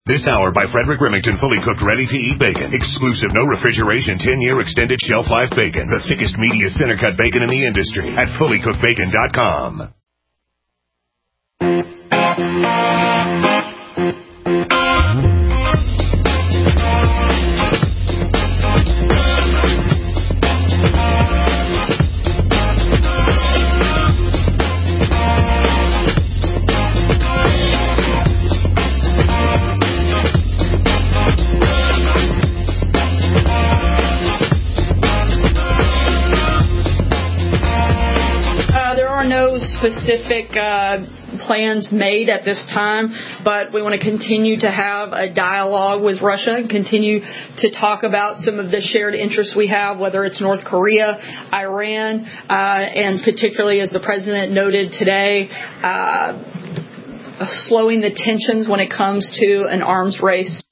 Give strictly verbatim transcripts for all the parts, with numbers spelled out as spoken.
This hour by Frederick Remington, fully cooked, ready-to-eat bacon. Exclusive, no refrigeration, ten-year extended shelf life bacon. The thickest, meatiest, center-cut bacon in the industry at fully cooked bacon dot com. Specific uh, plans made at this time, but we want to continue to have a dialogue with Russia and continue to talk about some of the shared interests we have, whether it's North Korea, Iran, uh, and particularly, as the president noted today, uh, slowing the tensions when it comes to an arms race.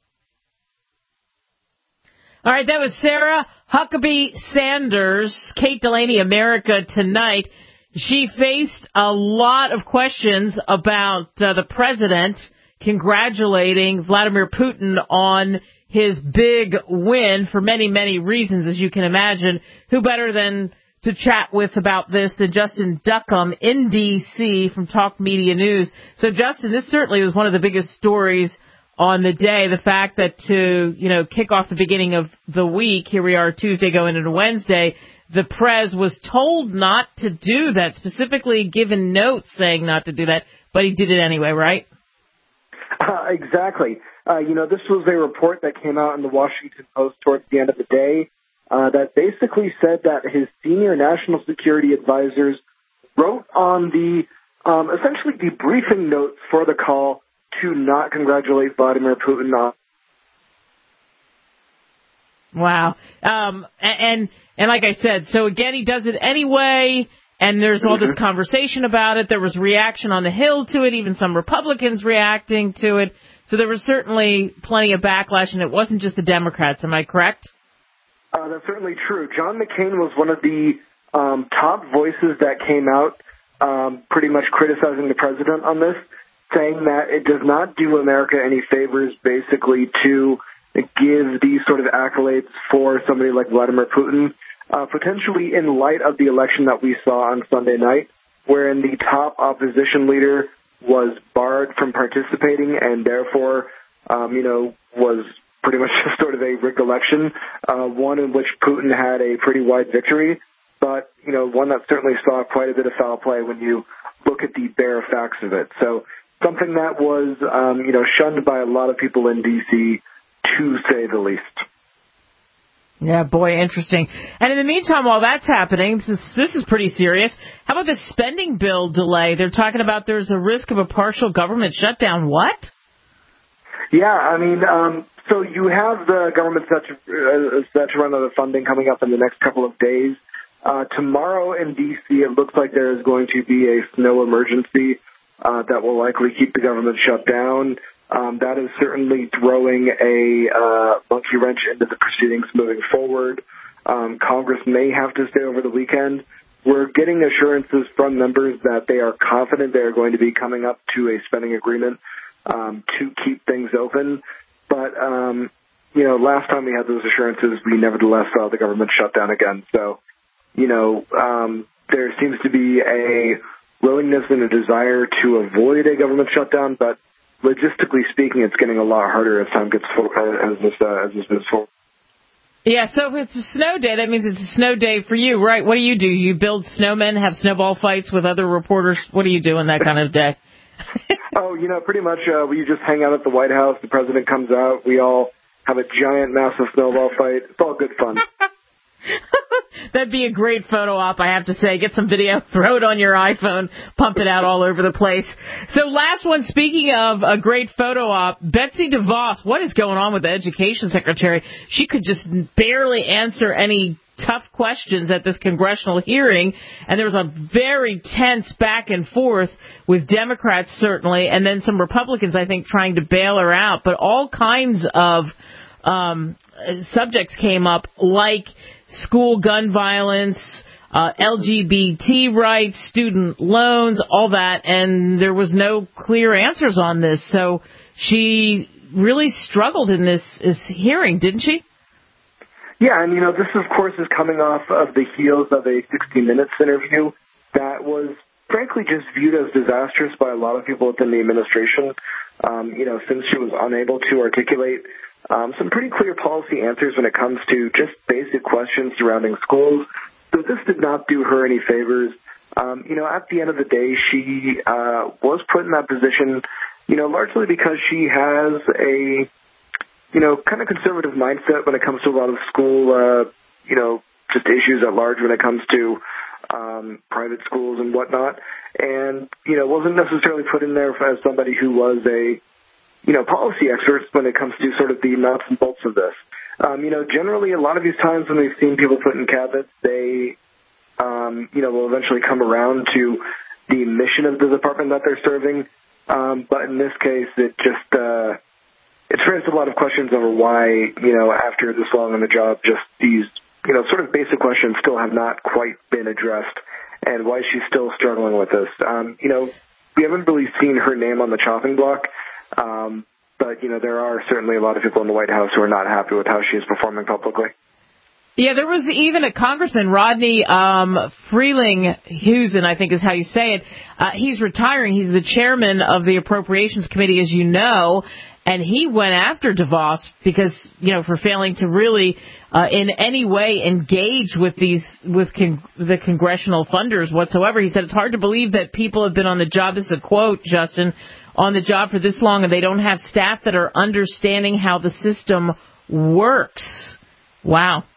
All right, that was Sarah Huckabee Sanders, Kate Delaney, America Tonight. She faced a lot of questions about uh, the president congratulating Vladimir Putin on his big win for many, many reasons, as you can imagine. Who better than to chat with about this than Justin Duckham in D C from Talk Media News. So, Justin, this certainly was one of the biggest stories on the day, the fact that to, you know, kick off the beginning of the week, here we are Tuesday going into Wednesday, the Prez was told not to do that, specifically given notes saying not to do that, but he did it anyway, right? Uh, exactly. Uh, you know, this was a report that came out in the Washington Post towards the end of the day uh, that basically said that his senior national security advisors wrote on the, um, essentially the briefing notes for the call to not congratulate Vladimir Putin on. Wow. Um, and, and like I said, so again, he does it anyway, and there's all this conversation about it. There was reaction on the Hill to it, even some Republicans reacting to it. So there was certainly plenty of backlash, and it wasn't just the Democrats. Am I correct? Uh, that's certainly true. John McCain was one of the um, top voices that came out um, pretty much criticizing the president on this, saying that it does not do America any favors, basically, to give these sort of accolades for somebody like Vladimir Putin, uh, potentially in light of the election that we saw on Sunday night, wherein the top opposition leader was barred from participating and therefore, um, you know, was pretty much just sort of a rigged election, uh, one in which Putin had a pretty wide victory, but, you know, one that certainly saw quite a bit of foul play when you look at the bare facts of it. So something that was, um, you know, shunned by a lot of people in D C, to say the least. Yeah, boy, interesting. And in the meantime, while that's happening, this is, this is pretty serious. How about the spending bill delay? They're talking about there's a risk of a partial government shutdown. What? Yeah, I mean, um, so you have the government set to, uh, set to run out of funding coming up in the next couple of days. Uh, tomorrow in D C, it looks like there is going to be a snow emergency uh, that will likely keep the government shut down. Um, that is certainly throwing a uh, monkey wrench into the proceedings moving forward. Um, Congress may have to stay over the weekend. We're getting assurances from members that they are confident they are going to be coming up to a spending agreement um, to keep things open. But, um, you know, last time we had those assurances, we nevertheless saw the government shut down again. So, you know, um, there seems to be a willingness and a desire to avoid a government shutdown, but logistically speaking, it's getting a lot harder as time gets forward, as this uh, as this moves forward. Yeah, so if it's a snow day, that means it's a snow day for you, right? What do you do? You build snowmen, have snowball fights with other reporters? What do you do in that kind of day? Oh, you know, pretty much uh, we just hang out at the White House. The president comes out. We all have a giant, massive snowball fight. It's all good fun. That'd be a great photo op, I have to say. Get some video, throw it on your iPhone, pump it out all over the place. So last one, speaking of a great photo op, Betsy DeVos, what is going on with the education secretary? She could just barely answer any tough questions at this congressional hearing, and there was a very tense back and forth with Democrats, certainly, and then some Republicans, I think, trying to bail her out. But all kinds of um, subjects came up, like school gun violence, uh, L G B T rights, student loans, all that, and there was no clear answers on this. So she really struggled in this, this hearing, didn't she? Yeah, and, you know, this, of course, is coming off of the heels of a sixty minutes interview that was, frankly, just viewed as disastrous by a lot of people within the administration, um, you know, since she was unable to articulate um, some pretty clear policy answers when it comes to just basic questions surrounding schools. So this did not do her any favors. Um, you know, at the end of the day, she uh, was put in that position, you know, largely because she has a, you know, kind of conservative mindset when it comes to a lot of school, uh, you know, just issues at large when it comes to um, private schools and whatnot. And, you know, wasn't necessarily put in there as somebody who was a, you know, policy expert when it comes to sort of the nuts and bolts of this. Um, you know, generally a lot of these times when we've seen people put in cabinets, they, um, you know, will eventually come around to the mission of the department that they're serving. Um, but in this case, it just, uh, it's raised a lot of questions over why, you know, after this long on the job, just these, you know, sort of basic questions still have not quite been addressed, and why she's still struggling with this. Um, you know, we haven't really seen her name on the chopping block, um, but, you know, there are certainly a lot of people in the White House who are not happy with how she is performing publicly. Yeah, there was even a congressman, Rodney um, Frelinghuysen, I think is how you say it. Uh, he's retiring. He's the chairman of the Appropriations Committee, as you know, and he went after DeVos because, you know, for failing to really uh, in any way engage with these with con- the congressional funders whatsoever. He said it's hard to believe that people have been on the job. This is a quote, Justin, on the job for this long, and they don't have staff that are understanding how the system works. Wow.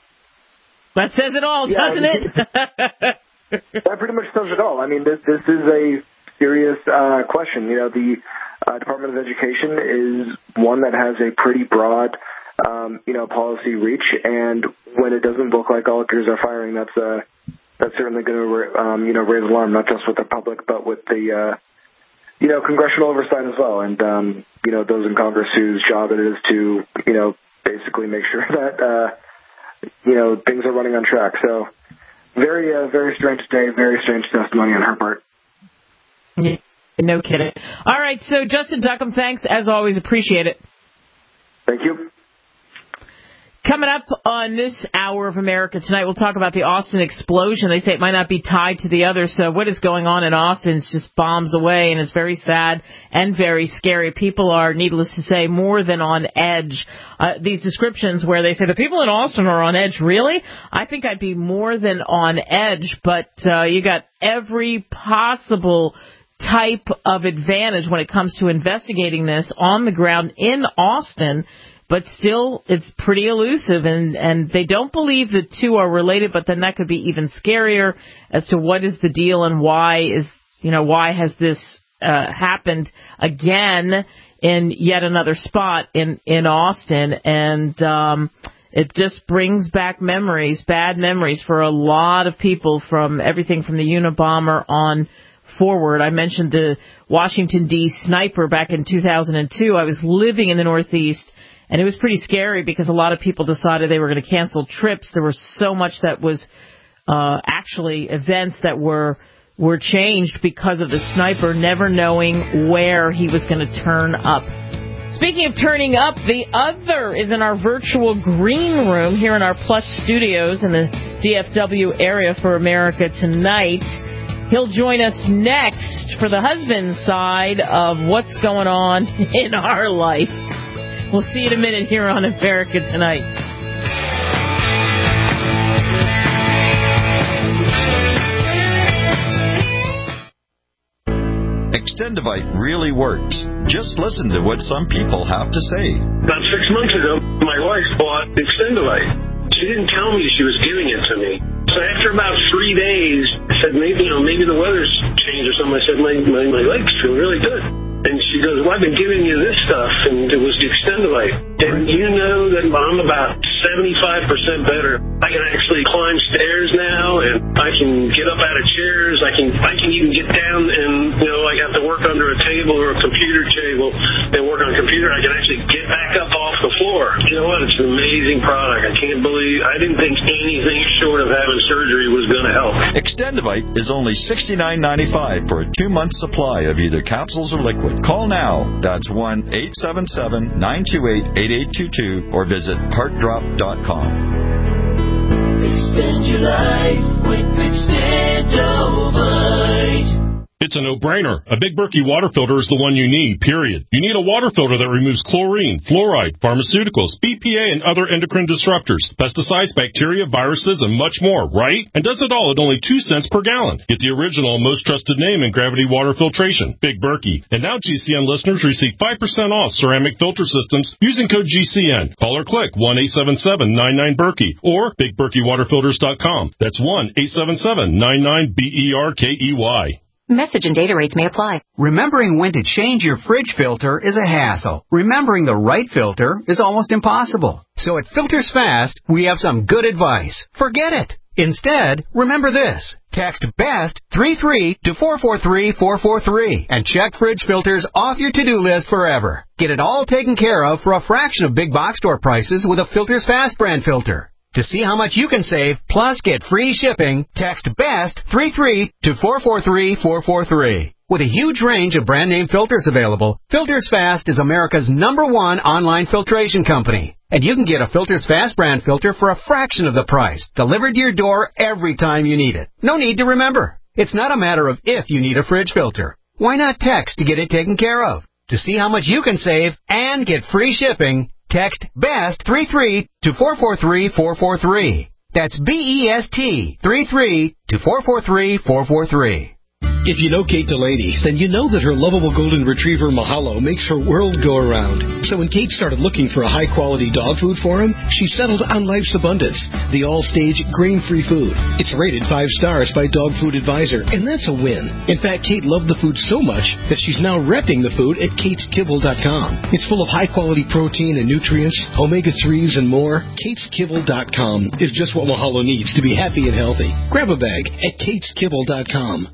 That says it all, yeah, doesn't it? That pretty much says it all. I mean, this this is a serious uh, question. You know, the uh, Department of Education is one that has a pretty broad, um, you know, policy reach, and when it doesn't look like all gears are firing, that's uh, that's certainly going to um, you know raise alarm, not just with the public, but with the uh, you know congressional oversight as well, and um, you know those in Congress whose job it is to you know basically make sure that. Uh, you know, things are running on track. So very, uh, very strange day, very strange testimony on her part. Yeah, no kidding. All right, so Justin Duckham, thanks. As always, appreciate it. Thank you. Coming up on this hour of America Tonight, we'll talk about the Austin explosion. They say it might not be tied to the other. So what is going on in Austin is just bombs away, and it's very sad and very scary. People are, needless to say, more than on edge. Uh, these descriptions where they say the people in Austin are on edge, really? I think I'd be more than on edge, but uh, you got every possible type of advantage when it comes to investigating this on the ground in Austin. But still, it's pretty elusive, and, and they don't believe the two are related, but then that could be even scarier as to what is the deal and why is, you know, why has this uh, happened again in yet another spot in, in Austin. And um, it just brings back memories, bad memories for a lot of people from everything from the Unabomber on forward. I mentioned the Washington, D C sniper back in two thousand two. I was living in the Northeast. And it was pretty scary because a lot of people decided they were going to cancel trips. There was so much that was uh, actually events that were were changed because of the sniper never knowing where he was going to turn up. Speaking of turning up, the other is in our virtual green room here in our plush studios in the D F W area for America Tonight. He'll join us next for the husband side of what's going on in our life. We'll see you in a minute here on America Tonight. Extendivite really works. Just listen to what some people have to say. About six months ago, my wife bought Extendivite. She didn't tell me she was giving it to me. So after about three days, I said, maybe, you know, maybe the weather's changed or something. I said, my, my, my legs feel really good. And she goes, well, I've been giving you this stuff, and it was the Extendivite. And you know that I'm about seventy-five percent better. I can actually climb stairs now, and I can get up out of chairs. I can I can even get down and, you know, I have to work under a table or a computer table and work on a computer. I can actually get back up off the floor. You know what? It's an amazing product. I can't believe I didn't think anything short of having surgery was going to help. Extendivite is only sixty-nine ninety-five for a two-month supply of either capsules or liquid. Call now. That's one eight seven seven, nine two eight, eight eight two two or visit heart drop dot com. Extend your life with Extendivite. It's a no-brainer. A Big Berkey water filter is the one you need, period. You need a water filter that removes chlorine, fluoride, pharmaceuticals, B P A, and other endocrine disruptors, pesticides, bacteria, viruses, and much more, right? And does it all at only two cents per gallon. Get the original and most trusted name in gravity water filtration, Big Berkey. And now G C N listeners receive five percent off ceramic filter systems using code G C N. Call or click one eight seven seven, nine nine, Berkey or big berkey water filters dot com. That's one eight seven seven, nine nine, B E R K E Y. Message and data rates may apply. Remembering when to change your fridge filter is a hassle. Remembering the right filter is almost impossible. So at Filters Fast, we have some good advice. Forget it. Instead, remember this. Text BEST three three to four four three four four three and check fridge filters off your to-do list forever. Get it all taken care of for a fraction of big box store prices with a Filters Fast brand filter. To see how much you can save, plus get free shipping, text BEST three three to four four three four four three. With a huge range of brand name filters available, Filters Fast is America's number one online filtration company. And you can get a Filters Fast brand filter for a fraction of the price, delivered to your door every time you need it. No need to remember. It's not a matter of if you need a fridge filter. Why not text to get it taken care of? To see how much you can save and get free shipping, text BEST three three to four four three four four three. That's B E S T three three to four four three four four three. If you know Kate Delaney, then you know that her lovable golden retriever Mahalo makes her world go around. So when Kate started looking for a high-quality dog food for him, she settled on Life's Abundance, the all-stage grain-free food. It's rated five stars by Dog Food Advisor, and that's a win. In fact, Kate loved the food so much that she's now repping the food at kates kibble dot com. It's full of high-quality protein and nutrients, omega threes, and more. kates kibble dot com is just what Mahalo needs to be happy and healthy. Grab a bag at kates kibble dot com.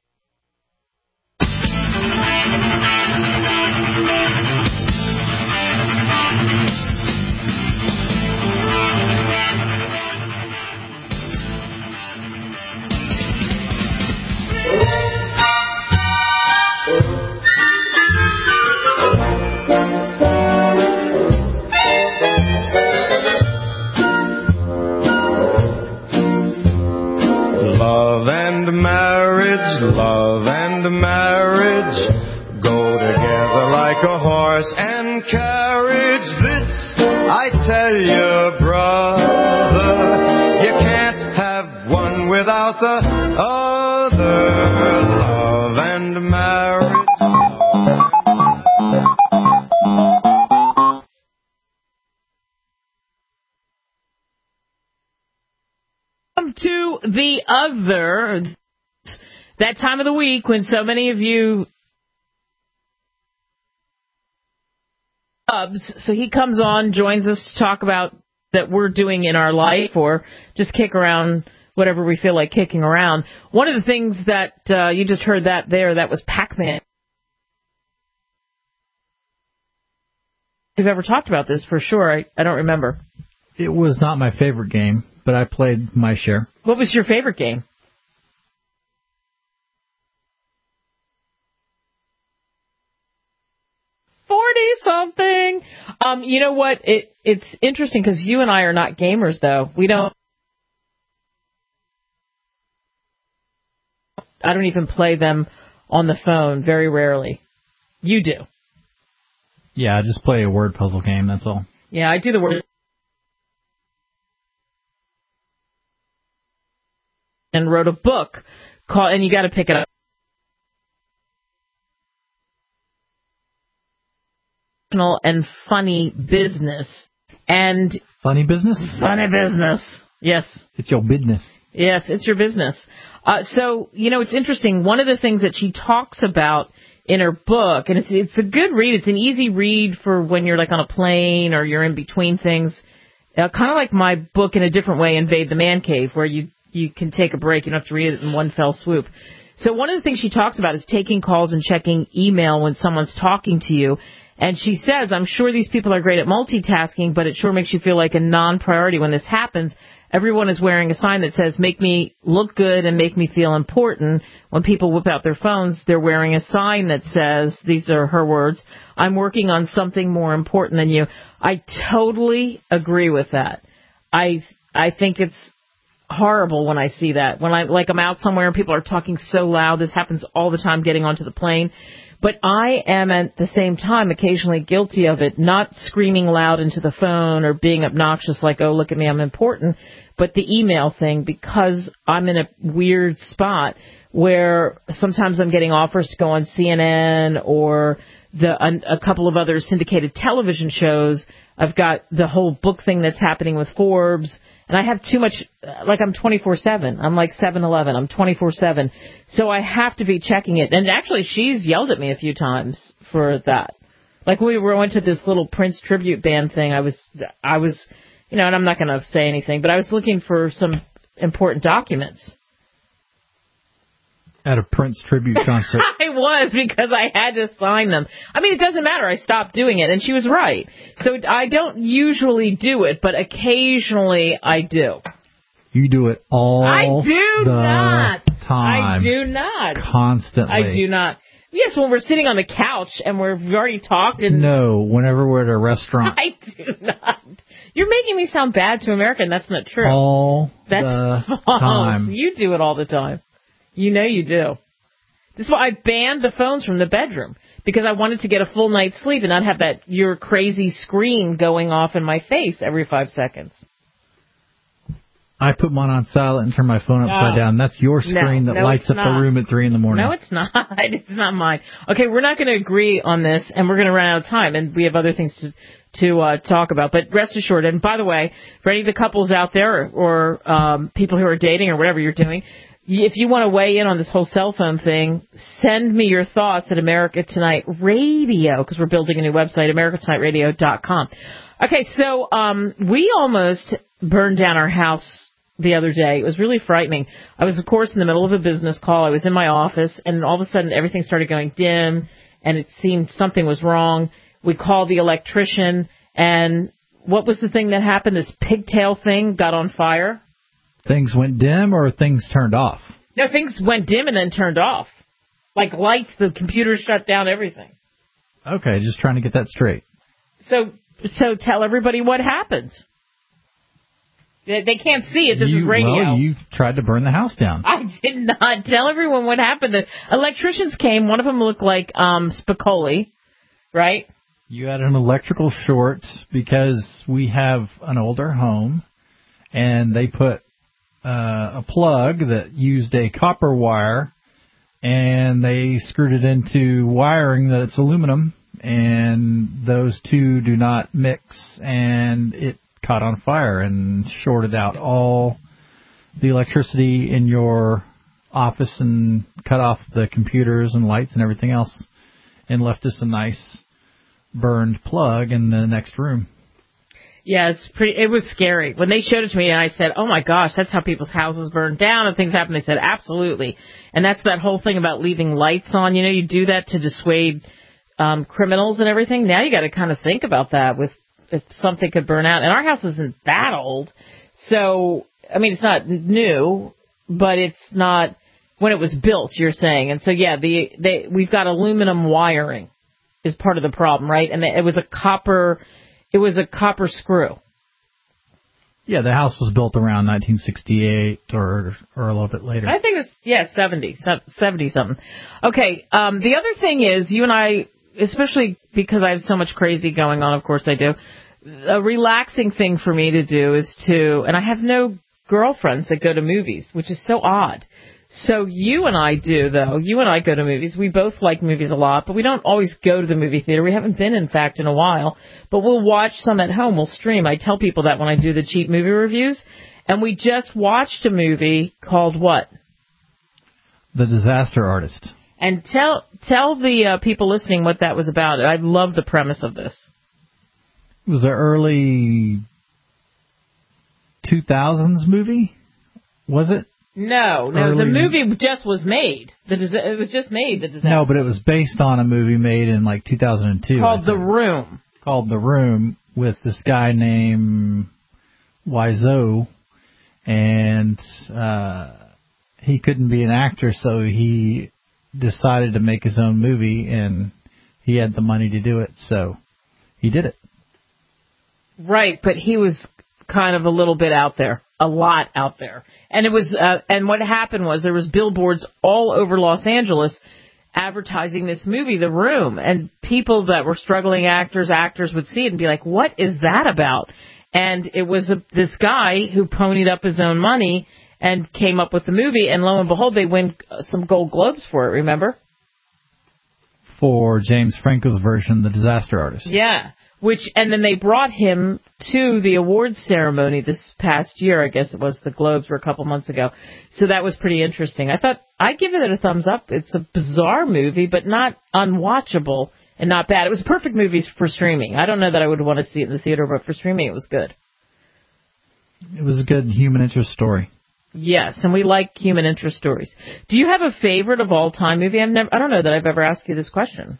Love and marriage, love and marriage go together like a horse and carriage. This I tell you, brother, you can't have one without the other. Love and marriage. To the other, that time of the week when so many of you subs, so he comes on, joins us to talk about that we're doing in our life or just kick around whatever we feel like kicking around. One of the things that uh, you just heard that there, that was Pac-Man. We've ever talked about this for sure. I, I don't remember. It was not my favorite game, but I played my share. What was your favorite game? Forty-something. Um, you know what? It It's interesting because you and I are not gamers, though. We don't. I don't even play them on the phone, very rarely. You do. Yeah, I just play a word puzzle game, that's all. Yeah, I do the word. And wrote a book called, and you got to pick it up. And funny business. And funny business? Funny business. Yes. It's your business. Yes, it's your business. Uh, so, you know, it's interesting. One of the things that she talks about in her book, and it's it's a good read. It's an easy read for when you're like on a plane or you're in between things. Uh, kind of like my book in a different way, Invade the Man Cave, where you you can take a break. You don't have to read it in one fell swoop. So one of the things she talks about is taking calls and checking email when someone's talking to you. And she says, I'm sure these people are great at multitasking, but it sure makes you feel like a non-priority when this happens. Everyone is wearing a sign that says, make me look good and make me feel important. When people whip out their phones, they're wearing a sign that says, these are her words, I'm working on something more important than you. I totally agree with that. I I think it's horrible when I see that. When I, like, I'm out somewhere and people are talking so loud. This happens all the time getting onto the plane. But I am at the same time occasionally guilty of it, not screaming loud into the phone or being obnoxious like, oh, look at me, I'm important, but the email thing, because I'm in a weird spot where sometimes I'm getting offers to go on C N N or the a, a couple of other syndicated television shows. I've got the whole book thing that's happening with Forbes. And I have too much, like I'm twenty-four seven. I'm like seven eleven. I'm twenty-four seven. So I have to be checking it. And actually, she's yelled at me a few times for that. Like we were, went to this little Prince tribute band thing. I was, I was, you know, and I'm not going to say anything, but I was looking for some important documents. At a Prince tribute concert. I was, because I had to sign them. I mean, it doesn't matter. I stopped doing it, and she was right. So I don't usually do it, but occasionally I do. You do it all I do the not. time. I do not. Constantly. I do not. Yes, when we're sitting on the couch and we're, we've already talked. And no, whenever we're at a restaurant. I do not. You're making me sound bad to America, and that's not true. All that's the false. time. You do it all the time. You know you do. This is why I banned the phones from the bedroom, because I wanted to get a full night's sleep and not have that your crazy screen going off in my face every five seconds. I put mine on silent and turn my phone upside no. down. That's your screen no, that no, lights up not. the room at three in the morning. No, it's not. It's not mine. Okay, we're not going to agree on this, and we're going to run out of time, and we have other things to to uh, talk about. But rest assured, and by the way, for any of the couples out there or, or um, people who are dating or whatever you're doing, if you want to weigh in on this whole cell phone thing, send me your thoughts at America Tonight Radio, because we're building a new website, america tonight radio dot com. Okay, so um, we almost burned down our house the other day. It was really frightening. I was, of course, in the middle of a business call. I was in my office, and all of a sudden everything started going dim, and it seemed something was wrong. We called the electrician, and what was the thing that happened? This pigtail thing got on fire. Things went dim or things turned off? No, things went dim and then turned off. Like lights, the computer shut down, everything. Okay, just trying to get that straight. So so tell everybody what happened. They, they can't see it. This you, is radio. Well, you tried to burn the house down. I did not. Tell everyone what happened. The electricians came. One of them looked like um, Spicoli, right? You had an electrical short because we have an older home, and they put Uh, a plug that used a copper wire, and they screwed it into wiring that it's aluminum, and those two do not mix, and it caught on fire and shorted out all the electricity in your office and cut off the computers and lights and everything else, and left us a nice burned plug in the next room. Yeah, it's pretty. It was scary. When they showed it to me, and I said, oh, my gosh, that's how people's houses burn down and things happen. They said, absolutely. And that's that whole thing about leaving lights on. You know, you do that to dissuade um, criminals and everything. Now you got to kind of think about that with if something could burn out. And our house isn't that old. So, I mean, it's not new, but it's not when it was built, you're saying. And so, yeah, the they we've got aluminum wiring is part of the problem, right? And it was a copper... It was a copper screw. Yeah, the house was built around nineteen sixty-eight or or a little bit later. I think it was, yeah, seventy, seventy something. Okay, um, the other thing is, you and I, especially because I have so much crazy going on, of course I do, a relaxing thing for me to do is to, and I have no girlfriends that go to movies, which is so odd. So you and I do, though. You and I go to movies. We both like movies a lot, but we don't always go to the movie theater. We haven't been, in fact, in a while. But we'll watch some at home. We'll stream. I tell people that when I do the cheap movie reviews. And we just watched a movie called what? The Disaster Artist. And tell tell the uh, people listening what that was about. I love the premise of this. It was an early two thousands movie, was it? No, no, Early- the movie just was made. The dis- it was just made. The disaster. No, but it was based on a movie made in like two thousand two. Called The Room. Called The Room with this guy named Wiseau, and uh, he couldn't be an actor, so he decided to make his own movie, and he had the money to do it, so he did it. Right, but he was kind of a little bit out there, a lot out there. And it was, uh, and what happened was there was billboards all over Los Angeles advertising this movie, The Room, and people that were struggling actors, actors would see it and be like, what is that about? And it was a, this guy who ponied up his own money and came up with the movie, and lo and behold, they win some Gold Globes for it, remember? For James Franco's version, The Disaster Artist. Yeah. Which, and then they brought him to the awards ceremony this past year. I guess it was the Globes were a couple months ago. So that was pretty interesting. I thought I'd give it a thumbs up. It's a bizarre movie, but not unwatchable and not bad. It was a perfect movie for streaming. I don't know that I would want to see it in the theater, but for streaming it was good. It was a good human interest story. Yes, and we like human interest stories. Do you have a favorite of all time movie? I've never, I don't know that I've ever asked you this question.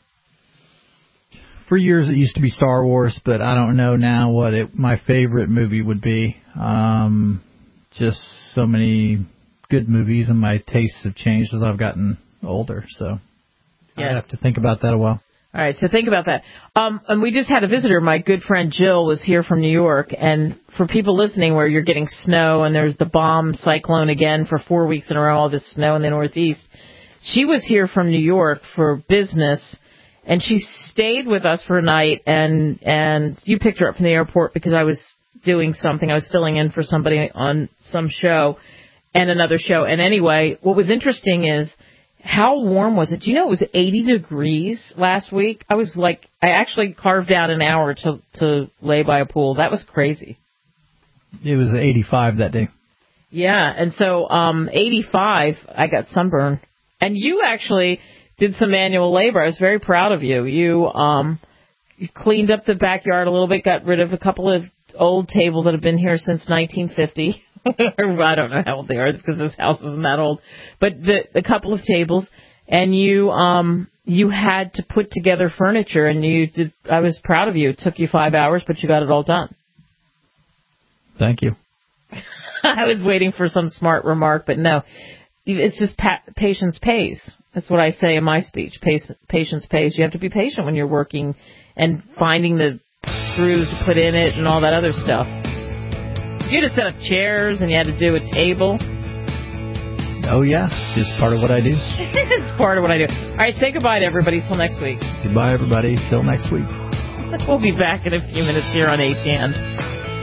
For years, it used to be Star Wars, but I don't know now what it, my favorite movie would be. Um, just so many good movies, and my tastes have changed as I've gotten older. So yeah. I have to think about that a while. All right, so think about that. Um, and we just had a visitor. My good friend Jill was here from New York. And for people listening where you're getting snow and there's the bomb cyclone again for four weeks in a row, all this snow in the Northeast, she was here from New York for business. And she stayed with us for a night, and and you picked her up from the airport because I was doing something. I was filling in for somebody on some show and another show. And anyway, what was interesting is how warm was it? Do you know it was eighty degrees last week? I was like, I actually carved out an hour to, to lay by a pool. That was crazy. It was eighty-five that day. Yeah, and so um, eighty-five, I got sunburn. And you actually did some manual labor. I was very proud of you. You um, you cleaned up the backyard a little bit, got rid of a couple of old tables that have been here since nineteen fifty. I don't know how old they are because this house isn't that old. But the, a couple of tables, and you um, you had to put together furniture, and you did. I was proud of you. It took you five hours, but you got it all done. Thank you. I was waiting for some smart remark, but no. It's just pa- patience pays. That's what I say in my speech. Patience pays. You have to be patient when you're working and finding the screws to put in it and all that other stuff. You had to set up chairs and you had to do a table. Oh, yeah. It's just part of what I do. It's part of what I do. All right, say goodbye to everybody. Till next week. Goodbye, everybody. Till next week. We'll be back in a few minutes here on A T N.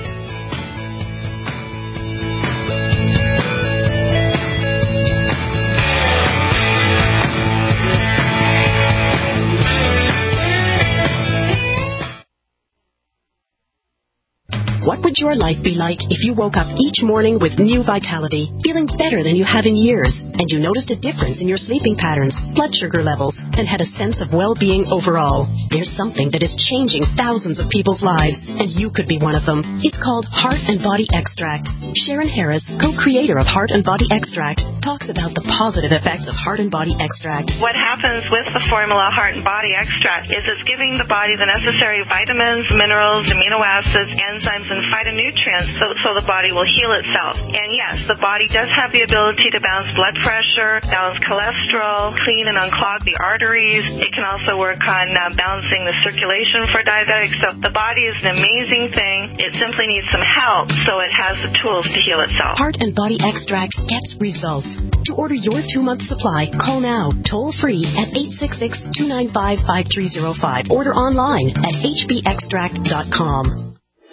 What would your life be like if you woke up each morning with new vitality, feeling better than you have in years, and you noticed a difference in your sleeping patterns, blood sugar levels, and had a sense of well-being overall? There's something that is changing thousands of people's lives, and you could be one of them. It's called Heart and Body Extract. Sharon Harris, co-creator of Heart and Body Extract, talks about the positive effects of Heart and Body Extract. What happens with the formula Heart and Body Extract is it's giving the body the necessary vitamins, minerals, amino acids, enzymes, and phytonutrients so, so the body will heal itself. And yes, the body does have the ability to balance blood pressure, balance cholesterol, clean and unclog the arteries. It can also work on uh, balancing the circulation for diabetics. So the body is an amazing thing. It simply needs some help so it has the tools to heal itself. Heart and Body Extract gets results. To order your two-month supply, call now, toll-free at eight six six, two nine five, five three zero five. Order online at h b extract dot com.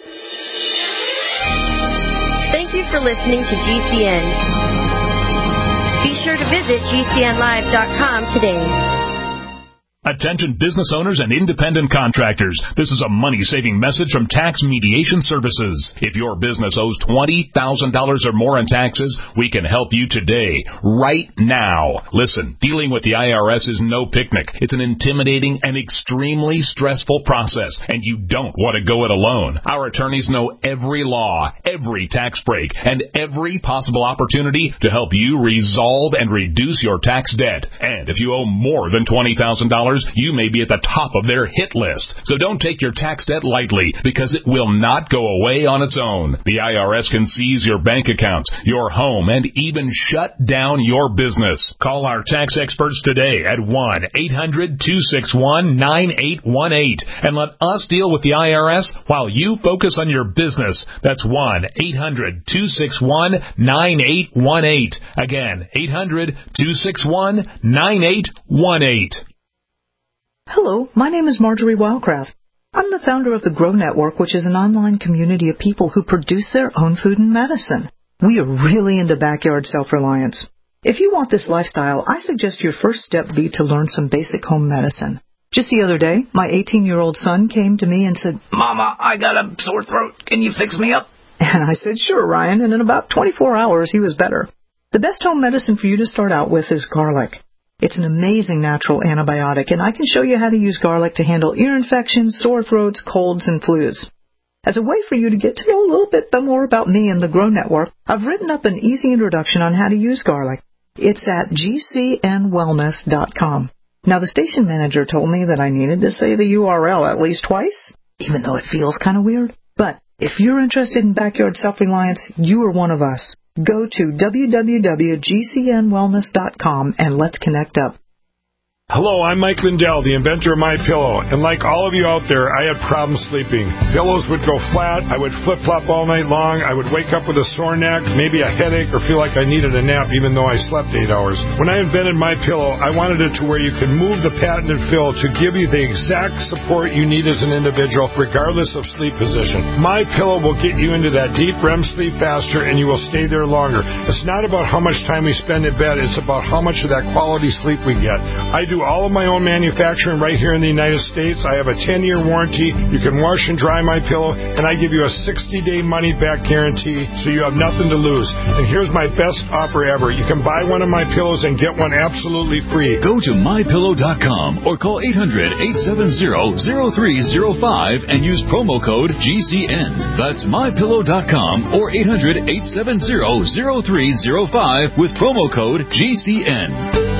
Thank you for listening to G C N. Be sure to visit G C N live dot com today. Attention business owners and independent contractors. This is a money-saving message from Tax Mediation Services. If your business owes twenty thousand dollars or more in taxes, we can help you today, right now. Listen, dealing with the I R S is no picnic. It's an intimidating and extremely stressful process, and you don't want to go it alone. Our attorneys know every law, every tax break, and every possible opportunity to help you resolve and reduce your tax debt. And if you owe more than twenty thousand dollars, you may be at the top of their hit list. So don't take your tax debt lightly, because it will not go away on its own. The I R S can seize your bank accounts, your home, and even shut down your business. Call our tax experts today at one eight hundred two six one nine eight one eight and let us deal with the I R S while you focus on your business. That's one eight hundred two six one nine eight one eight. Again, eight hundred two six one nine eight one eight. Hello, my name is Marjorie Wildcraft. I'm the founder of the Grow Network, which is an online community of people who produce their own food and medicine. We are really into backyard self-reliance. If you want this lifestyle, I suggest your first step be to learn some basic home medicine. Just the other day, my eighteen-year-old son came to me and said, "Mama, I got a sore throat. Can you fix me up?" And I said, "Sure, Ryan," and in about twenty-four hours, he was better. The best home medicine for you to start out with is garlic. It's an amazing natural antibiotic, and I can show you how to use garlic to handle ear infections, sore throats, colds, and flus. As a way for you to get to know a little bit more about me and the Grow Network, I've written up an easy introduction on how to use garlic. It's at g c n wellness dot com. Now, the station manager told me that I needed to say the U R L at least twice, even though it feels kind of weird. But if you're interested in backyard self-reliance, you are one of us. Go to w w w dot g c n wellness dot com and let's connect up. Hello, I'm Mike Lindell, the inventor of MyPillow, and like all of you out there, I had problems sleeping. Pillows would go flat, I would flip-flop all night long, I would wake up with a sore neck, maybe a headache, or feel like I needed a nap even though I slept eight hours. When I invented MyPillow, I wanted it to where you could move the patented fill to give you the exact support you need as an individual, regardless of sleep position. MyPillow will get you into that deep R E M sleep faster, and you will stay there longer. It's not about how much time we spend in bed, it's about how much of that quality sleep we get. I do all of my own manufacturing right here in the United States. I have a ten-year warranty. You can wash and dry my pillow, and I give you a sixty-day money-back guarantee, so you have nothing to lose. And here's my best offer ever. You can buy one of my pillows and get one absolutely free. Go to my pillow dot com or call eight hundred, eight seven zero, zero three zero five and use promo code G C N. That's my pillow dot com or eight hundred, eight seven zero, zero three zero five with promo code G C N.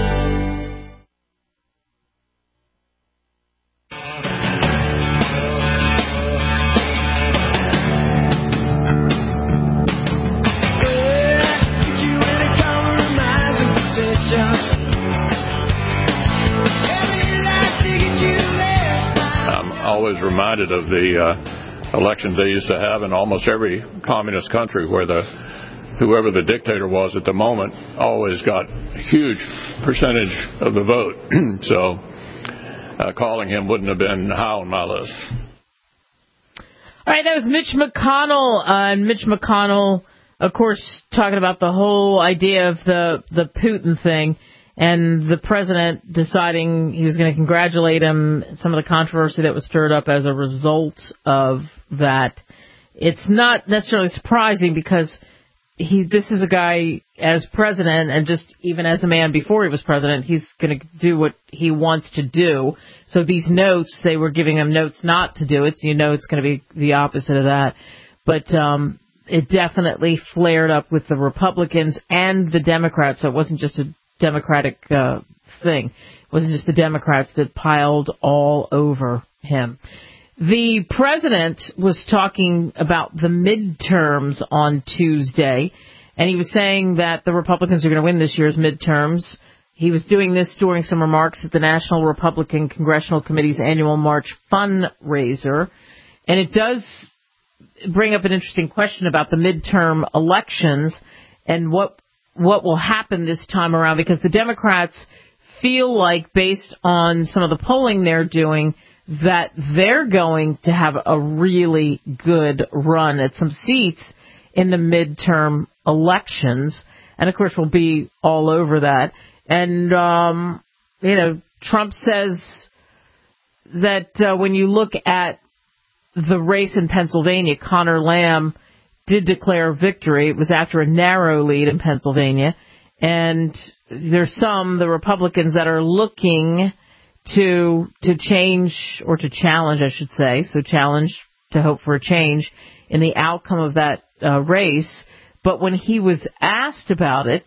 Reminded of the uh, elections they used to have in almost every communist country, where the whoever the dictator was at the moment always got a huge percentage of the vote. So uh, calling him wouldn't have been high on my list. All right, that was Mitch McConnell, uh, and Mitch McConnell, of course, talking about the whole idea of the the Putin thing. And the president deciding he was going to congratulate him, some of the controversy that was stirred up as a result of that. It's not necessarily surprising because he, this is a guy as president, and just even as a man before he was president, he's going to do what he wants to do. So these notes, they were giving him notes not to do it, so you know it's going to be the opposite of that. But um, it definitely flared up with the Republicans and the Democrats, so it wasn't just a Democratic uh, thing. It wasn't just the Democrats that piled all over him. The president was talking about the midterms on Tuesday, and he was saying that the Republicans are going to win this year's midterms. He was doing this during some remarks at the National Republican Congressional Committee's annual March fundraiser, and it does bring up an interesting question about the midterm elections and what what will happen this time around, because the Democrats feel like, based on some of the polling they're doing, that they're going to have a really good run at some seats in the midterm elections. And, of course, we'll be all over that. And, um, you know, Trump says that uh, when you look at the race in Pennsylvania, Conor Lamb did declare victory. It was after a narrow lead in Pennsylvania. And there's some, the Republicans, that are looking to to change, or to challenge, I should say, so challenge to hope for a change in the outcome of that uh, race. But when he was asked about it,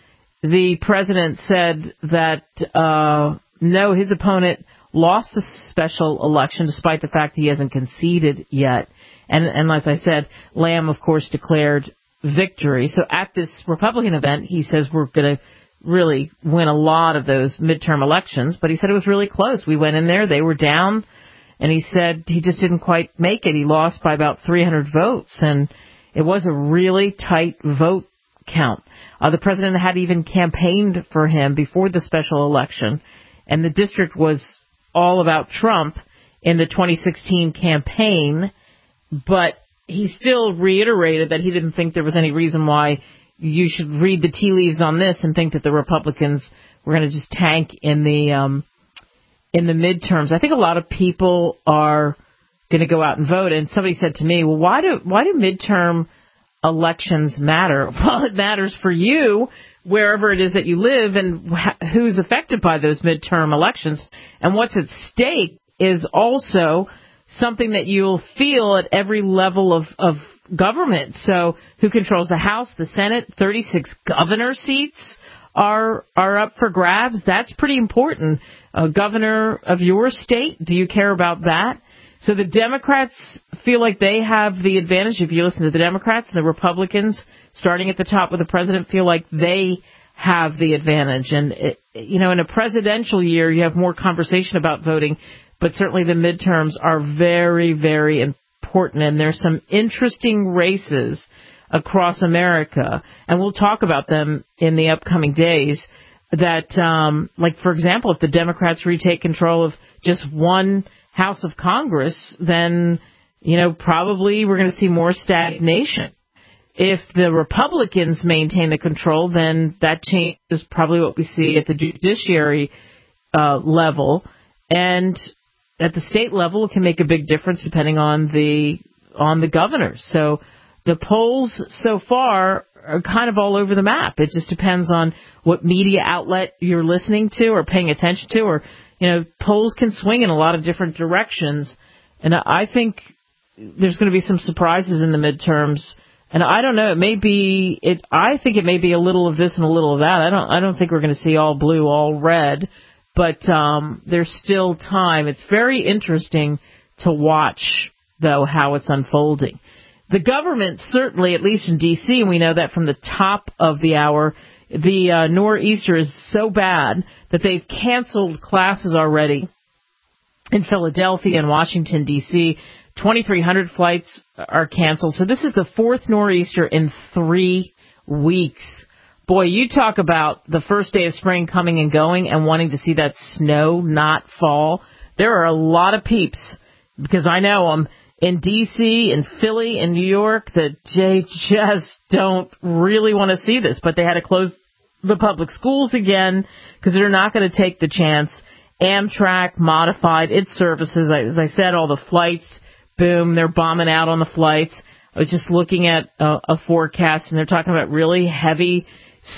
the president said that, uh, no, his opponent lost the special election despite the fact he hasn't conceded yet. And, and as I said, Lamb, of course, declared victory. So at this Republican event, he says we're going to really win a lot of those midterm elections. But he said it was really close. We went in there, they were down, and he said he just didn't quite make it. He lost by about three hundred votes, and it was a really tight vote count. Uh, the president had even campaigned for him before the special election, and the district was all about Trump in the twenty sixteen campaign, but he still reiterated that he didn't think there was any reason why you should read the tea leaves on this and think that the Republicans were going to just tank in the um, in the midterms. I think a lot of people are going to go out and vote. And somebody said to me, well, why do why do midterm elections matter? Well, it matters for you wherever it is that you live and wh- who's affected by those midterm elections. And what's at stake is also something that you'll feel at every level of, of government. So who controls the House, the Senate, thirty-six governor seats are are up for grabs. That's pretty important. A governor of your state, do you care about that? So the Democrats feel like they have the advantage. If you listen to the Democrats, and the Republicans, starting at the top with the president, feel like they have the advantage. And, it, you know, in a presidential year, you have more conversation about voting, but certainly the midterms are very, very important. And there's some interesting races across America, and we'll talk about them in the upcoming days, that, um, like, for example, if the Democrats retake control of just one House of Congress, then, you know, probably we're going to see more stagnation. If the Republicans maintain the control, then that change is probably what we see at the judiciary uh, level. And at the state level, it can make a big difference depending on the on the governors. So the polls so far are kind of all over the map. It just depends on what media outlet you're listening to or paying attention to, or, you know, polls can swing in a lot of different directions. And I think there's going to be some surprises in the midterms. And I don't know, it may be, it, I think it may be a little of this and a little of that. I don't, I don't think we're going to see all blue, all red, but, um, there's still time. It's very interesting to watch, though, how it's unfolding. The government, certainly, at least in D C, and we know that from the top of the hour, the uh, nor'easter is so bad that they've canceled classes already in Philadelphia and Washington, D C twenty-three hundred flights are canceled. So this is the fourth nor'easter in three weeks. Boy, you talk about the first day of spring coming and going and wanting to see that snow not fall. There are a lot of peeps, because I know them, in D C, in Philly, in New York, that they just don't really want to see this. But they had to close the public schools again because they're not going to take the chance. Amtrak modified its services. As I said, all the flights, boom, they're bombing out on the flights. I was just looking at a, a forecast, and they're talking about really heavy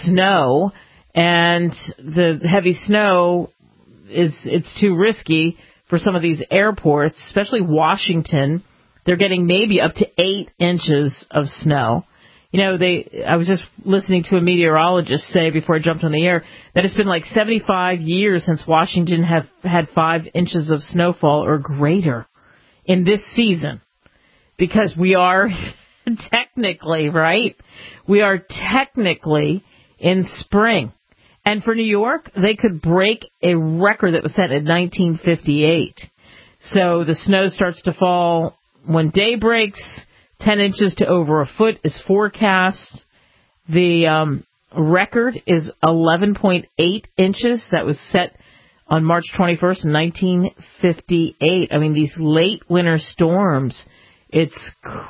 snow. And the heavy snow is, it's too risky for some of these airports, especially Washington. They're getting maybe up to eight inches of snow. You know, they. I was just listening to a meteorologist say before I jumped on the air that it's been like seventy-five years since Washington have had five inches of snowfall or greater in this season, because we are technically, right? We are technically in spring. And for New York, they could break a record that was set in nineteen fifty-eight. So the snow starts to fall when day breaks. ten inches to over a foot is forecast. The um, record is eleven point eight inches. That was set on March twenty-first, nineteen fifty-eight. I mean, these late winter storms, it's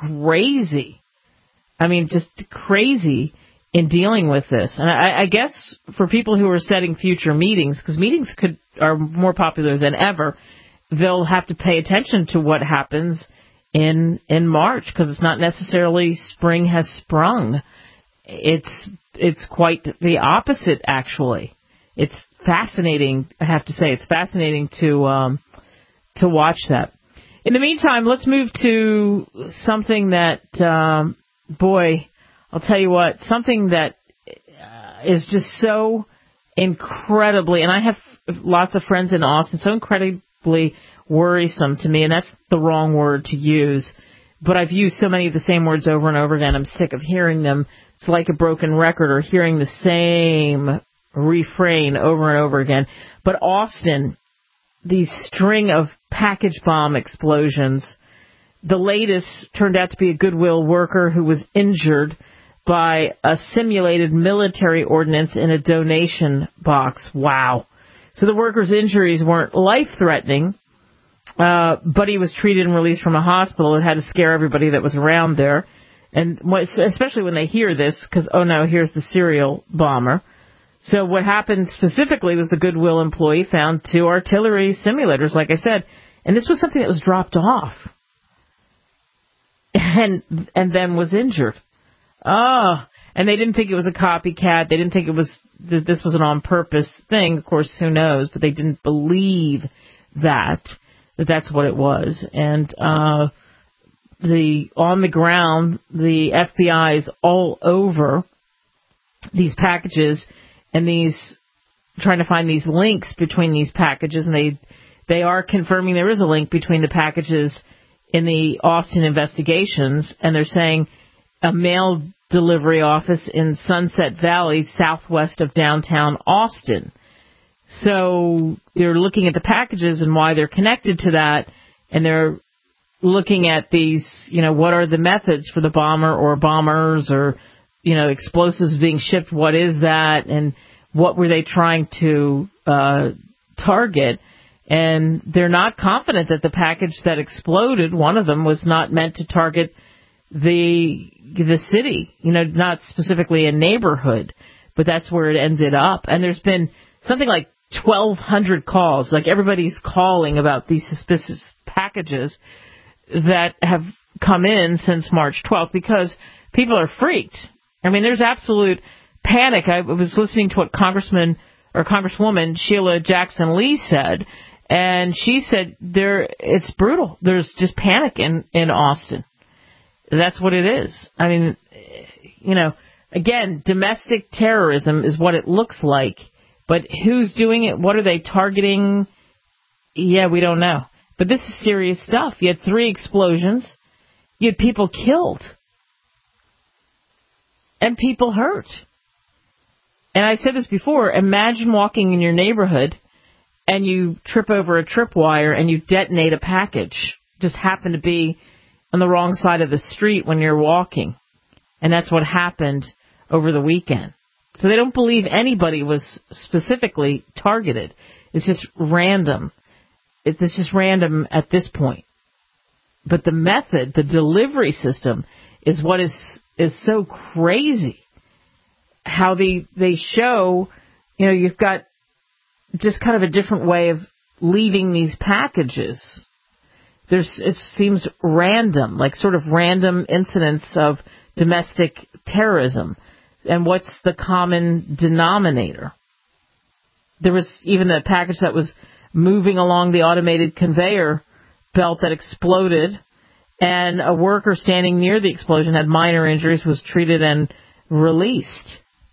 crazy. I mean, just crazy in dealing with this. And I, I guess for people who are setting future meetings, because meetings could are more popular than ever, they'll have to pay attention to what happens in in March, because it's not necessarily spring has sprung. It's it's quite the opposite, actually. It's fascinating, I have to say. It's fascinating to um, to watch that. In the meantime, let's move to something that, um, boy, I'll tell you what, something that is just so incredibly, and I have lots of friends in Austin, so incredibly worrisome to me, and that's the wrong word to use, but I've used so many of the same words over and over again, I'm sick of hearing them. It's like a broken record or hearing the same refrain over and over again. But Austin, these string of package bomb explosions, the latest turned out to be a Goodwill worker who was injured by a simulated military ordnance in a donation box. Wow. So the worker's injuries weren't life-threatening, uh, but he was treated and released from a hospital. It had to scare everybody that was around there, and especially when they hear this, because, oh no, here's the serial bomber. So what happened specifically was the Goodwill employee found two artillery simulators, like I said, and this was something that was dropped off and and then was injured. Oh, and they didn't think it was a copycat. They didn't think it was that this was an on-purpose thing. Of course, who knows? But they didn't believe that, that that's what it was. And uh, the on the ground, the F B I is all over these packages and these trying to find these links between these packages, and they they are confirming there is a link between the packages in the Austin investigations, and they're saying a mail delivery office in Sunset Valley, southwest of downtown Austin. So they're looking at the packages and why they're connected to that, and they're looking at these, you know, what are the methods for the bomber or bombers or, you know, explosives being shipped, what is that, and what were they trying to uh, target. And they're not confident that the package that exploded, one of them, was not meant to target the the city, you know, not specifically a neighborhood, but that's where it ended up. And there's been something like twelve hundred calls, like everybody's calling about these suspicious packages that have come in since March twelfth because people are freaked. I mean, there's absolute panic. I was listening to what Congressman or Congresswoman Sheila Jackson Lee said, and she said there it's brutal. There's just panic in, in Austin. That's what it is. I mean, you know, again, domestic terrorism is what it looks like, but who's doing it? What are they targeting? Yeah, we don't know. But this is serious stuff. You had three explosions. You had people killed. And people hurt. And I said this before, imagine walking in your neighborhood and you trip over a tripwire and you detonate a package. Just happen to be on the wrong side of the street when you're walking. And that's what happened over the weekend. So they don't believe anybody was specifically targeted. It's just random. It's just random at this point. But the method, the delivery system, is what is is so crazy. How they they show, you know, you've got just kind of a different way of leaving these packages. There's, it seems random, like sort of random incidents of domestic terrorism. And what's the common denominator? There was even a package that was moving along the automated conveyor belt that exploded, and a worker standing near the explosion had minor injuries, was treated and released.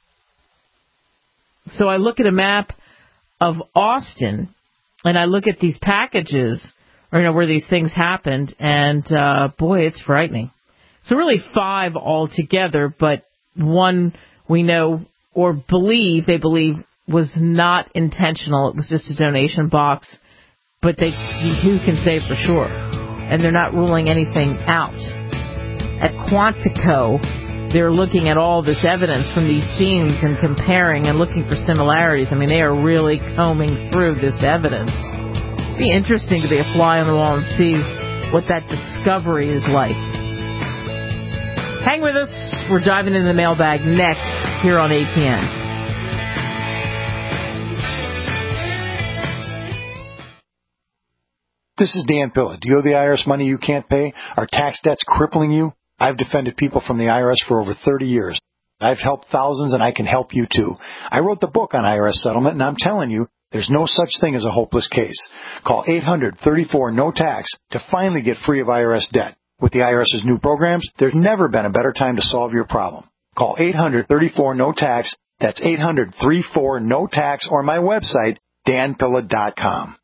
So I look at a map of Austin, and I look at these packages, or, you know, where these things happened, and, uh, boy, it's frightening. So really five altogether, but one we know, or believe, they believe, was not intentional. It was just a donation box, but they, who can say for sure? And they're not ruling anything out. At Quantico, they're looking at all this evidence from these scenes and comparing and looking for similarities. I mean, they are really combing through this evidence. It'd be interesting to be a fly on the wall and see what that discovery is like. Hang with us. We're diving into the mailbag next here on A T N. This is Dan Pilla. Do you owe the I R S money you can't pay? Are tax debts crippling you? I've defended people from the I R S for over thirty years. I've helped thousands, and I can help you too. I wrote the book on I R S settlement, and I'm telling you, there's no such thing as a hopeless case. Call eight hundred, thirty-four, no tax to finally get free of I R S debt. With the IRS's new programs, there's never been a better time to solve your problem. Call eight hundred, thirty-four, no tax. That's eight hundred, thirty-four, no tax, or my website, dan pilla dot com.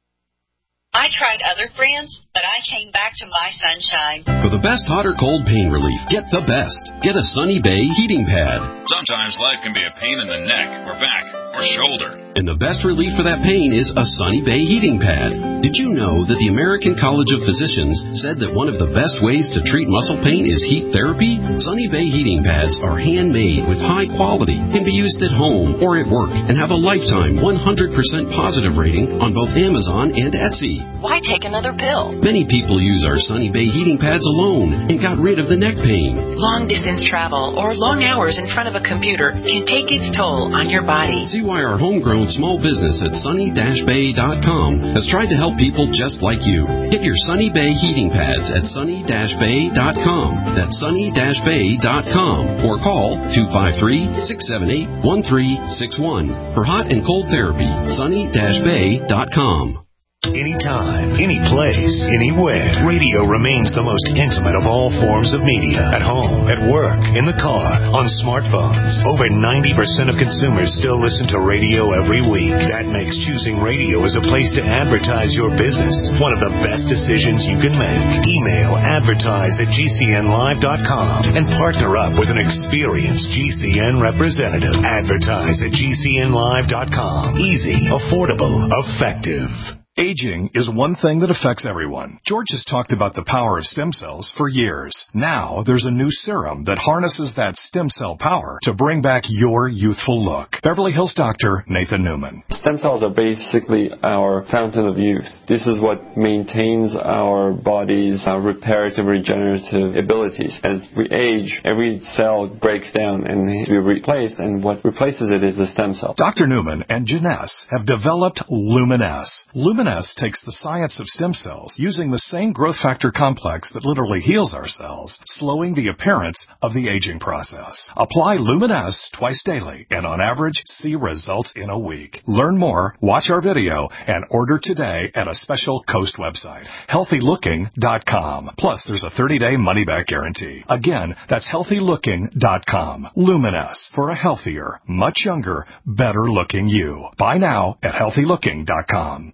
I tried other brands, but I came back to My Sunshine. For the best hot or cold pain relief, get the best. Get a Sunny Bay heating pad. Sometimes life can be a pain in the neck or back or shoulder. And the best relief for that pain is a Sunny Bay heating pad. Did you know that the American College of Physicians said that one of the best ways to treat muscle pain is heat therapy? Sunny Bay heating pads are handmade with high quality, can be used at home or at work, and have a lifetime one hundred percent positive rating on both Amazon and Etsy. Why take another pill? Many people use our Sunny Bay heating pads alone and got rid of the neck pain. Long distance travel or long hours in front of a computer can take its toll on your body. See why our homegrown small business at sunny dash bay dot com has tried to help people just like you. Get your Sunny Bay heating pads at sunny dash bay dot com. That's sunny dash bay dot com. Or call two five three, six seven eight, one three six one. For hot and cold therapy, sunny dash bay dot com. Anytime, any place, anywhere, radio remains the most intimate of all forms of media. At home, at work, in the car, on smartphones. Over ninety percent of consumers still listen to radio every week. That makes choosing radio as a place to advertise your business one of the best decisions you can make. Email advertise at g c n live dot com and partner up with an experienced G C N representative. Advertise at g c n live dot com. Easy, affordable, effective. Aging is one thing that affects everyone. George has talked about the power of stem cells for years. Now, there's a new serum that harnesses that stem cell power to bring back your youthful look. Beverly Hills doctor Nathan Newman. Stem cells are basically our fountain of youth. This is what maintains our body's uh, reparative, regenerative abilities. As we age, every cell breaks down and needs to be replaced, and what replaces it is the stem cell. Doctor Newman and Janess have developed Luminesce. Luminesce takes the science of stem cells using the same growth factor complex that literally heals our cells, slowing the appearance of the aging process. Apply Luminesce twice daily and on average see results in a week. Learn more, watch our video, and order today at a special Coast website, healthy looking dot com. Plus, there's a thirty-day money-back guarantee. Again, that's healthy looking dot com. Luminesce, for a healthier, much younger, better-looking you. Buy now at healthy looking dot com.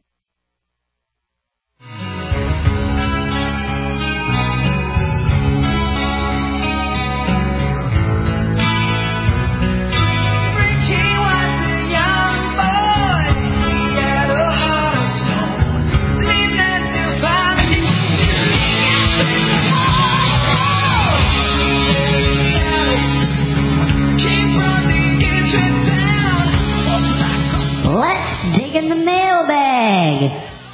In the mailbag.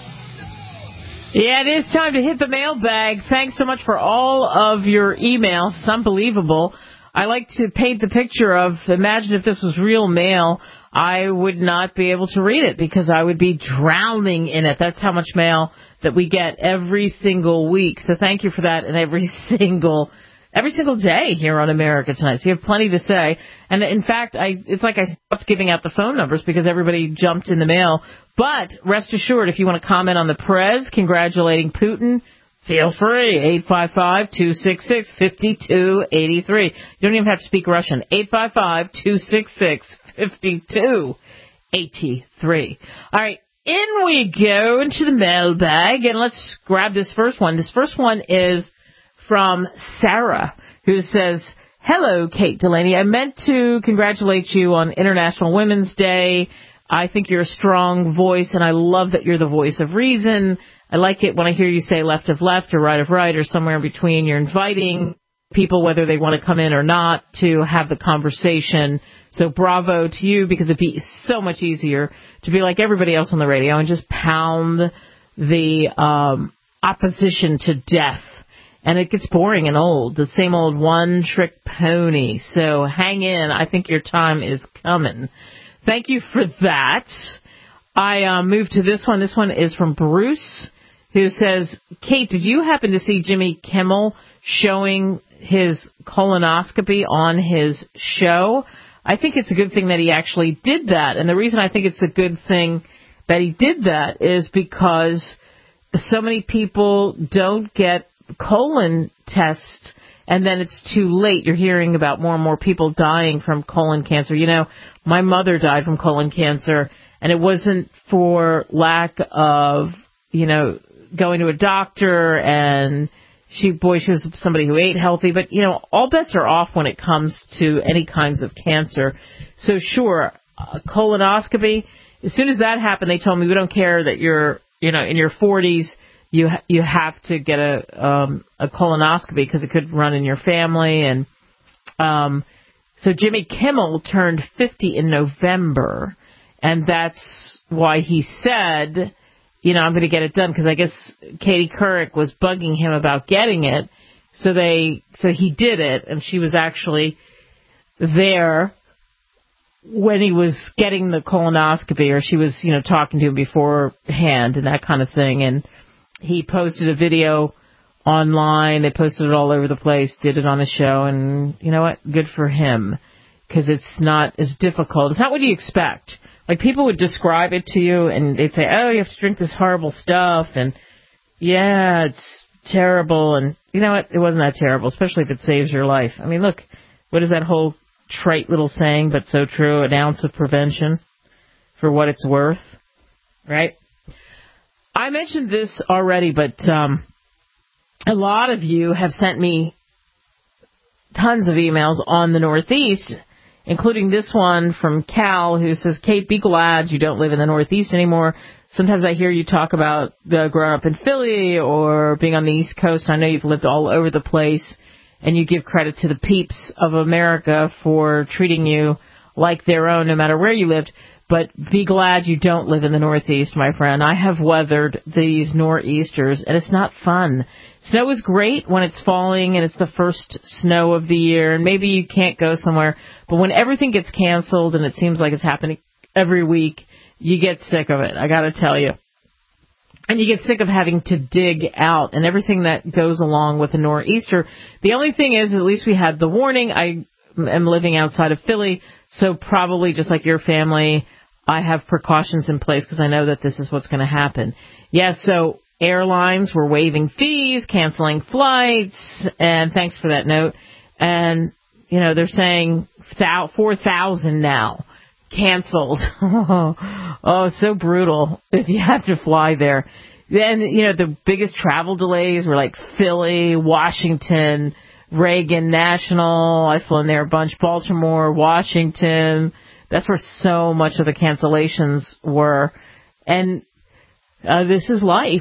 Yeah, it is time to hit the mailbag. Thanks so much for all of your emails. It's unbelievable. I like to paint the picture of, imagine if this was real mail, I would not be able to read it because I would be drowning in it. That's how much mail that we get every single week. So thank you for that, and every single Every single day here on America Tonight. So you have plenty to say. And in fact, I it's like I stopped giving out the phone numbers because everybody jumped in the mail. But rest assured, if you want to comment on the Prez congratulating Putin, feel free. eight five five, two six six, five two eight three. You don't even have to speak Russian. eight five five, two six six, five two eight three. All right, in we go into the mailbag. And let's grab this first one. This first one is from Sarah, who says, hello, Kate Delaney. I meant to congratulate you on International Women's Day. I think you're a strong voice, and I love that you're the voice of reason. I like it when I hear you say left of left or right of right or somewhere in between. You're inviting people, whether they want to come in or not, to have the conversation. So bravo to you, because it'd be so much easier to be like everybody else on the radio and just pound the um, opposition to death. And it gets boring and old, the same old one-trick pony. So hang in. I think your time is coming. Thank you for that. I uh, moved to this one. This one is from Bruce, who says, Kate, did you happen to see Jimmy Kimmel showing his colonoscopy on his show? I think it's a good thing that he actually did that. And the reason I think it's a good thing that he did that is because so many people don't get colon tests, and then it's too late. You're hearing about more and more people dying from colon cancer. You know, my mother died from colon cancer, and it wasn't for lack of, you know, going to a doctor, and she, boy, she was somebody who ate healthy. But, you know, all bets are off when it comes to any kinds of cancer. So, sure, a colonoscopy, as soon as that happened, they told me, we don't care that you're, you know, in your forties, you ha- you have to get a um, a colonoscopy because it could run in your family. And um, so Jimmy Kimmel turned fifty in November, and that's why he said, you know, I'm going to get it done, because I guess Katie Couric was bugging him about getting it. So they, so he did it, and she was actually there when he was getting the colonoscopy, or she was, you know, talking to him beforehand and that kind of thing. And he posted a video online. They posted it all over the place, did it on a show, and you know what? Good for him, because it's not as difficult. It's not what you expect. Like, people would describe it to you, and they'd say, oh, you have to drink this horrible stuff, and yeah, it's terrible. And you know what? It wasn't that terrible, especially if it saves your life. I mean, look, what is that whole trite little saying, but so true, an ounce of prevention for what it's worth, right? I mentioned this already, but um, a lot of you have sent me tons of emails on the Northeast, including this one from Cal, who says, Kate, be glad you don't live in the Northeast anymore. Sometimes I hear you talk about uh, growing up in Philly or being on the East Coast. I know you've lived all over the place, and you give credit to the peeps of America for treating you like their own no matter where you lived. But be glad you don't live in the Northeast, my friend. I have weathered these nor'easters, and it's not fun. Snow is great when it's falling and it's the first snow of the year, and maybe you can't go somewhere. But when everything gets canceled, and it seems like it's happening every week, you get sick of it, I got to tell you. And you get sick of having to dig out and everything that goes along with a nor'easter. The only thing is, at least we had the warning. I am living outside of Philly, so probably just like your family, I have precautions in place because I know that this is what's going to happen. Yes, yeah, so airlines were waiving fees, canceling flights, and thanks for that note. And, you know, they're saying four thousand now canceled. Oh, so brutal if you have to fly there. Then, you know, the biggest travel delays were like Philly, Washington, Reagan National. I've flown there a bunch. Baltimore, Washington. That's where so much of the cancellations were. And uh, this is life.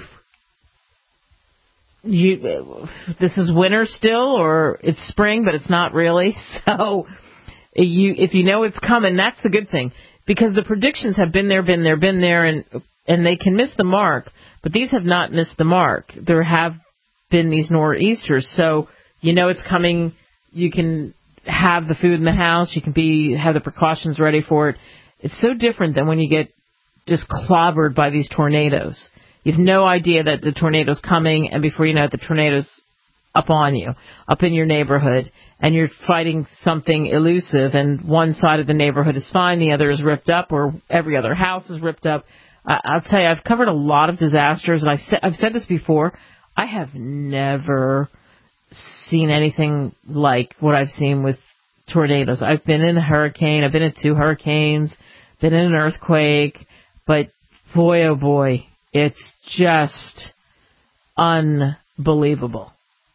You, this is winter still, or it's spring, but it's not really. So you, if you know it's coming, that's the good thing, because the predictions have been there, been there, been there, and and they can miss the mark, but these have not missed the mark. There have been these nor'easters, so you know it's coming. You can have the food in the house. You can be have the precautions ready for it. It's so different than when you get just clobbered by these tornadoes. You have no idea that the tornado's coming, and before you know it, the tornado's up on you, up in your neighborhood, and you're fighting something elusive, and one side of the neighborhood is fine, the other is ripped up, or every other house is ripped up. Uh, I'll tell you, I've covered a lot of disasters, and I sa- I've said this before, I have never seen anything like what I've seen with tornadoes. I've been in a hurricane, I've been in two hurricanes, been in an earthquake, but boy, oh boy, it's just unbelievable.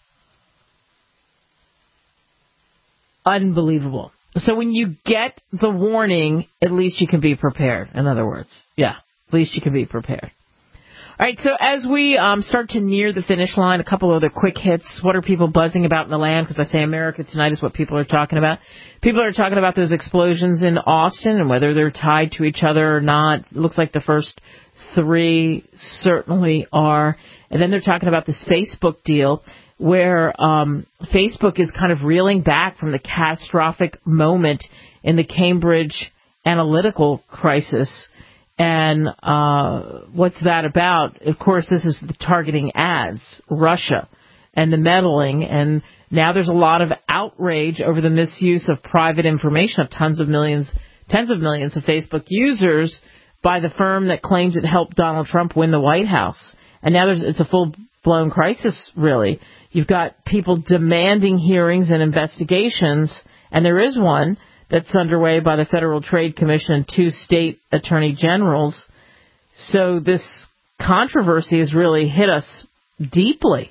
Unbelievable. So when you get the warning, at least you can be prepared. In other words, yeah, at least you can be prepared. All right, so as we um, start to near the finish line, a couple other quick hits. What are people buzzing about in the land? Because I say America Tonight is what people are talking about. People are talking about those explosions in Austin and whether they're tied to each other or not. It looks like the first three certainly are. And then they're talking about this Facebook deal where um, Facebook is kind of reeling back from the catastrophic moment in the Cambridge Analytica crisis. And uh, what's that about? Of course, this is the targeting ads, Russia, and the meddling. And now there's a lot of outrage over the misuse of private information of tons of millions, tens of millions of Facebook users by the firm that claims it helped Donald Trump win the White House. And now there's it's a full-blown crisis, really. You've got people demanding hearings and investigations, and there is one that's underway by the Federal Trade Commission and two state attorney generals. So this controversy has really hit us deeply.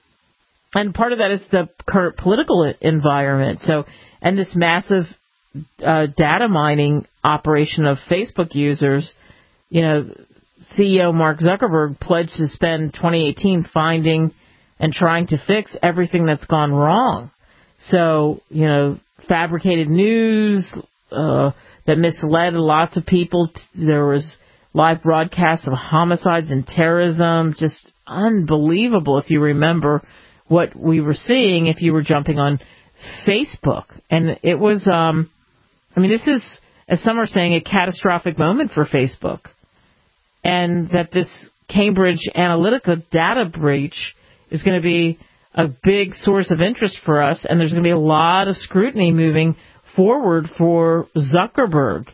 And part of that is the current political environment. So, and this massive uh, data mining operation of Facebook users, you know, C E O Mark Zuckerberg pledged to spend twenty eighteen finding and trying to fix everything that's gone wrong. So, you know, fabricated news uh, that misled lots of people. There was live broadcasts of homicides and terrorism. Just unbelievable if you remember what we were seeing if you were jumping on Facebook. And it was, um, I mean, this is, as some are saying, a catastrophic moment for Facebook. And that this Cambridge Analytica data breach is going to be a big source of interest for us, and there's going to be a lot of scrutiny moving forward for Zuckerberg.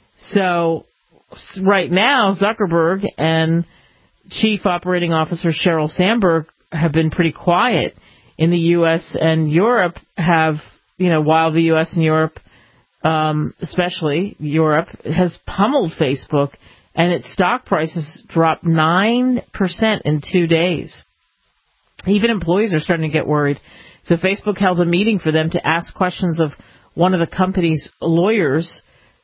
So right now, Zuckerberg and Chief Operating Officer Sheryl Sandberg have been pretty quiet. In the U S and Europe have, you know, while the U S and Europe, um, especially Europe, has pummeled Facebook, and its stock prices dropped nine percent in two days. Even employees are starting to get worried. So Facebook held a meeting for them to ask questions of one of the company's lawyers,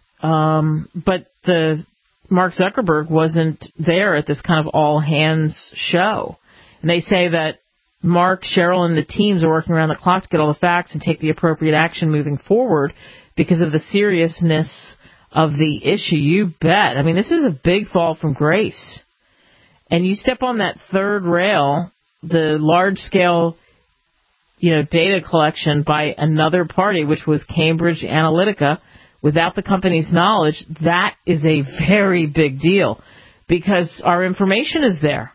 um, but the Mark Zuckerberg wasn't there at this kind of all-hands show. And they say that Mark, Sheryl, and the teams are working around the clock to get all the facts and take the appropriate action moving forward because of the seriousness of the issue. You bet. I mean, this is a big fall from grace. And you step on that third rail, the large-scale, you know, data collection by another party, which was Cambridge Analytica, without the company's knowledge, that is a very big deal because our information is there.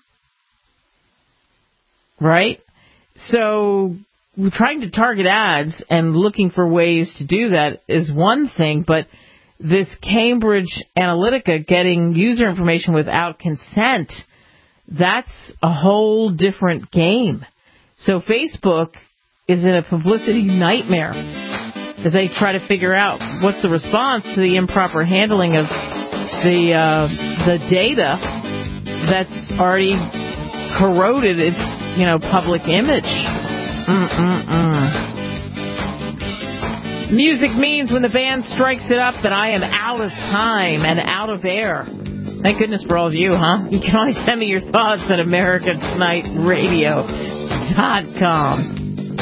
Right? So trying to target ads and looking for ways to do that is one thing, but this Cambridge Analytica getting user information without consent, that's a whole different game. So Facebook is in a publicity nightmare as they try to figure out what's the response to the improper handling of the uh, the data that's already corroded its, you know, public image. Mm-mm-mm. Music means when the band strikes it up that I am out of time and out of air. Thank goodness for all of you, huh? You can always send me your thoughts at America Tonight Radio dot com.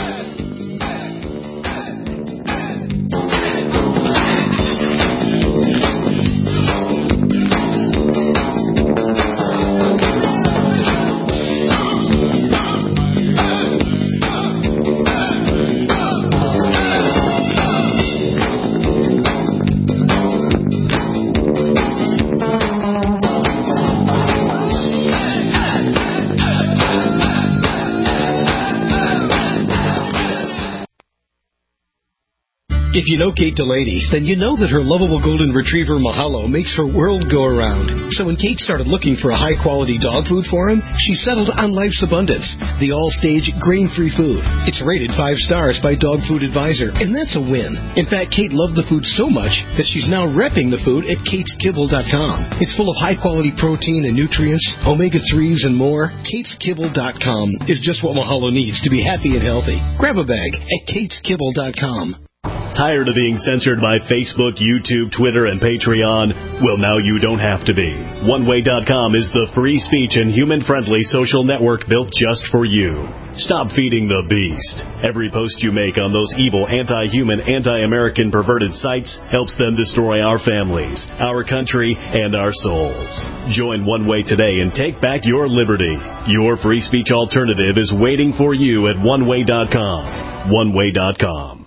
If you know Kate Delaney, then you know that her lovable golden retriever Mahalo makes her world go around. So when Kate started looking for a high-quality dog food for him, she settled on Life's Abundance, the all-stage grain-free food. It's rated five stars by Dog Food Advisor, and that's a win. In fact, Kate loved the food so much that she's now repping the food at kates kibble dot com. It's full of high-quality protein and nutrients, omega threes, and more. kates kibble dot com is just what Mahalo needs to be happy and healthy. Grab a bag at kates kibble dot com. Tired of being censored by Facebook, YouTube, Twitter, and Patreon? Well, now you don't have to be. one way dot com is the free speech and human-friendly social network built just for you. Stop feeding the beast. Every post you make on those evil, anti-human, anti-American perverted sites helps them destroy our families, our country, and our souls. Join One Way today and take back your liberty. Your free speech alternative is waiting for you at one way dot com. one way dot com.